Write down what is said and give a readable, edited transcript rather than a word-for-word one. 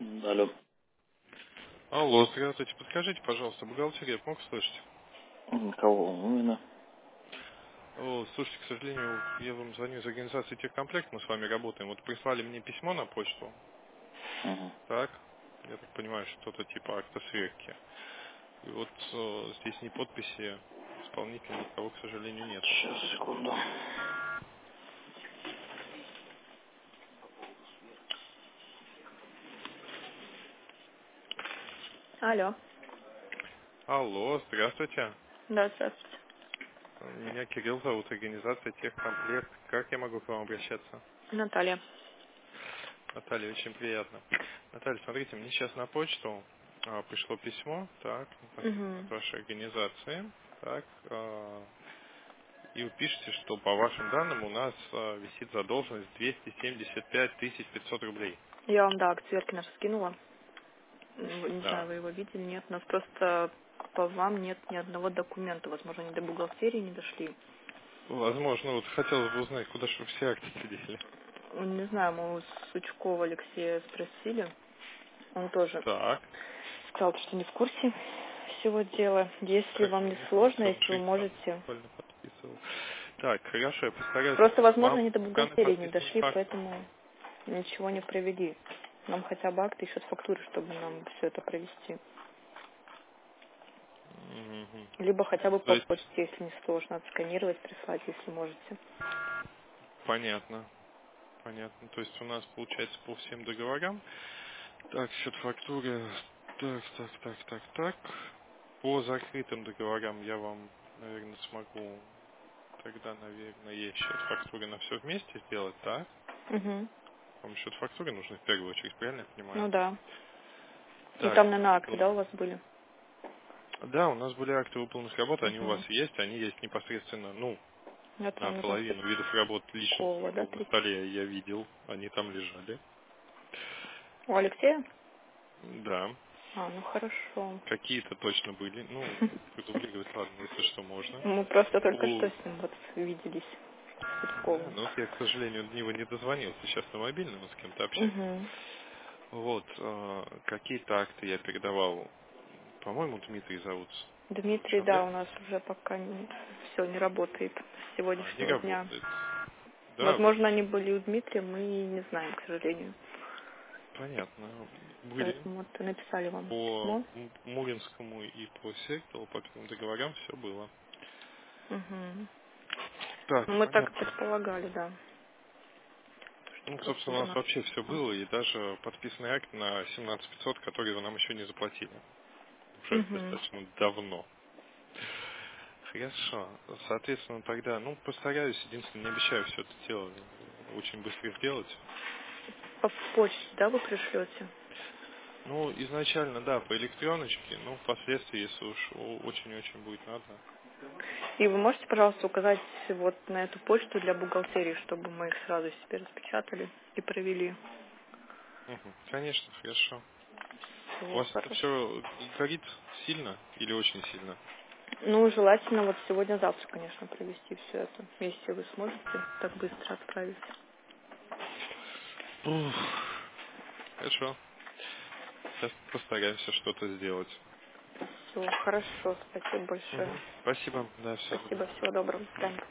Алло. Алло, здравствуйте. Подскажите, пожалуйста, бухгалтерия мог слышать? Кого именно? О, слушайте, к сожалению, я вам звоню из организации Техкомплект, мы с вами работаем. Вот прислали мне письмо на почту, Угу. так? Я так понимаю, что-то типа акта сверки. И вот здесь ни подписи исполнителя никого, к сожалению, нету. Сейчас, секунду. Алло. Алло, здравствуйте. Да, здравствуйте. Меня Кирилл зовут, организация Техкомплект. Как я могу к вам обращаться? Наталья. Наталья, очень приятно. Наталья, смотрите, мне сейчас на почту пришло письмо, так, непосредственно Угу. от вашей организации, так, и вы пишете, что по вашим данным у нас висит задолженность 275 500 рублей. Я вам, да, акт сверки наш скинула. Не знаю, Да. вы его видели, нет. У нас просто по вам нет ни одного документа. Возможно, они до бухгалтерии не дошли. Возможно, вот хотелось бы узнать, куда же вы все акты делили. Не знаю, мы у Сучкова Алексея спросили. Он тоже Так, сказал, что не в курсе всего дела. Если как вам он не не в сложно, курсе, он если же вы их сам можете... буквально подписывал. Так, хорошо, я постараюсь. Просто, возможно, Вам они до данный бухгалтерии не подписанный дошли, факт. поэтому ничего не провели. Нам хотя бы акты еще с фактуры, чтобы нам все это провести. Мгм. Либо хотя бы То по есть, почте, если не сложно, отсканировать, прислать, если можете. понятно. Понятно. То есть у нас получается по всем договорам. Так, счет фактуры. Так. По закрытым договорам я вам, наверное, смогу тогда, наверное, счет фактуры на все вместе сделать, так? Угу. Вам счет фактуры нужны в первую очередь, правильно я понимаю? Ну да. И Так, там, наверное, акты, да, у вас были? да, у нас были акты выполненных работ, они у вас Угу. есть, они есть непосредственно, ну, Это на нам нужно половину видов работ лично Сучкова, да, на 30? столе я видел, они там лежали. У Алексея? Да. А, ну хорошо. Какие-то точно были. Ну, продублировать, ладно, если что, можно. Мы просто только что По- с ним вот виделись, с Да, Сучковым. но вот я, к сожалению, до него не дозвонился. Сейчас на мобильном с кем-то общаюсь. Угу. Вот, какие-то акты я передавал. По-моему, Дмитрий зовут Дмитрий, да, у человека. нас уже пока все не работает с Не сегодняшнего дня. работает. Да, вот, Возможно, они были у Дмитрия, мы не знаем, к сожалению. понятно. Были Поэтому вот написали вам по письмо. Муринскому и по Сектову, по первым договорам все было. Угу. Так, Ну, мы так понятно. предполагали, да, что Ну, просто собственно, у уже нас вообще все было, и даже подписанный акт на 17 500, который вы нам еще не заплатили. Уже Угу. достаточно давно. Хорошо. Соответственно, тогда, ну, постараюсь, единственное, не обещаю все это дело очень быстро сделать. По почте, да, вы пришлете? Ну, изначально, да, по электроночке, ну, впоследствии, если уж очень-очень будет надо. И вы можете, пожалуйста, указать вот на эту почту для бухгалтерии, чтобы мы их сразу себе распечатали и провели. Мгм. Конечно, хорошо. У Всё, вас это хорошо. все горит сильно или очень сильно? Ну, желательно вот сегодня-завтра, конечно, провести все это, если вы сможете так быстро отправить. Ух. Хорошо. Сейчас постараемся что-то сделать. Все, хорошо, спасибо большое. Мгм. Спасибо. Да, всего доброго. Спасибо, всего доброго, до свидания.